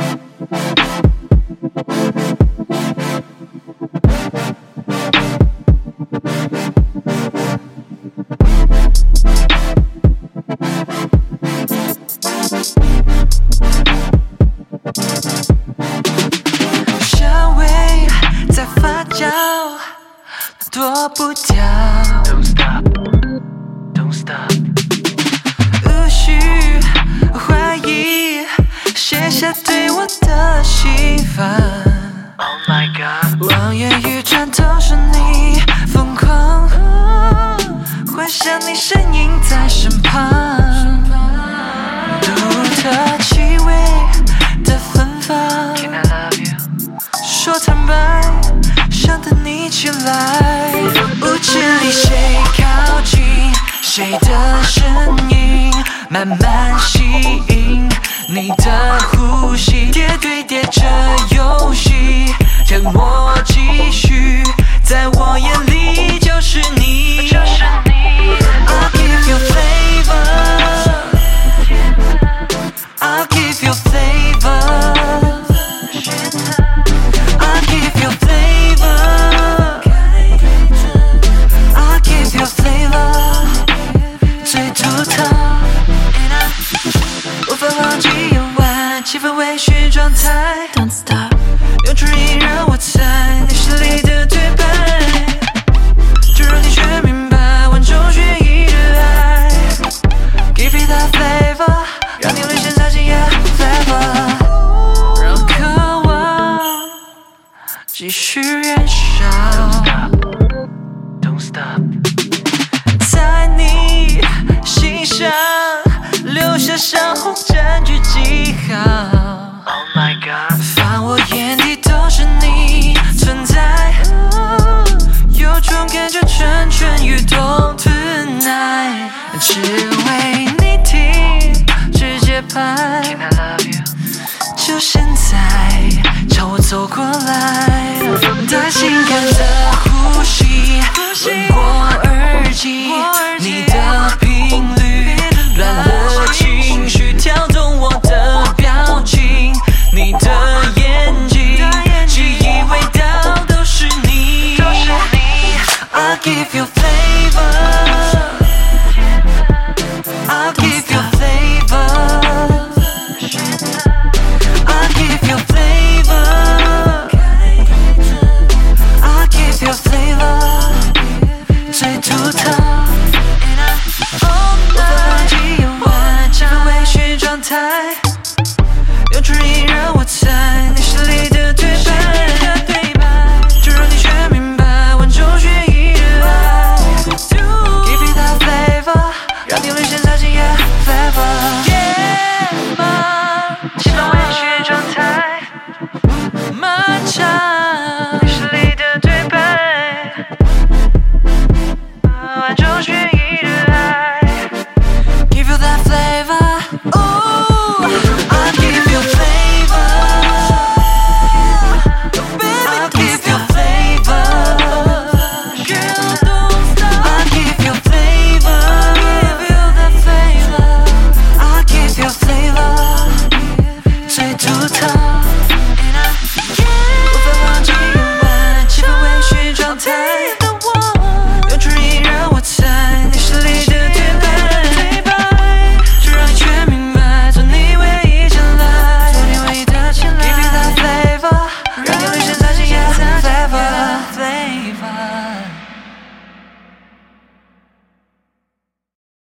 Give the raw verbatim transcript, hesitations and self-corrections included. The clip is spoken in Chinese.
香味在发酵，躲不掉。Don't stop, don't stop。无需怀疑，写下对我的喜欢。Oh my god， 望眼欲穿都是你，疯狂，幻想你身影在身旁。独特气味的芬芳。Can I love you？ 说坦白，想等你起来。舞池里谁靠近，谁的身影慢慢吸引你的呼吸，叠对叠着游戏，让我继续，在我眼里就是你，就是你。I'll give you flavor， I'll give you flavor， I'll give you flavor，I'll give you flavor， 最独特。无法忘记夜晚，气氛微醺状态。Don't stop， 用唇印让我猜你心里的对白，就让你全明白万中选一的爱。Give me that flavor， 让你泪腺洒进 yeah flavor， 让渴望继续燃烧。Don't stop， 在你心上留下伤痕，占据记号。Oh my god， 放我眼底都是你存在，有种感觉蠢蠢欲动 tonight， 只为你听，直接拍。Can I love you？ 就现在，朝我走过来，带性感的呼吸，吻过耳机，你的频率乱了情绪，跳动我的表情，你的眼睛，记忆味道都是你。I'll give you flavor， I'll give you flavor， I'll give you flavor， I'll give you flavor， 最独特。无法忘记夜晚，气氛微醺状态，用唇印让我猜你心里的对白，就让你全明白万中选一的爱。Give me that flavor， 让你泪腺洒进 yeah flavor。Yeah， 气氛微醺状态，漫长你心里的对白，万中选一的爱。Give you that flavor，Ooh，I'll give you flavor，I'll give you flavor，Girl don't stop，I'll give you flavor，Give you that flavor，I'll give you flavor，最独特。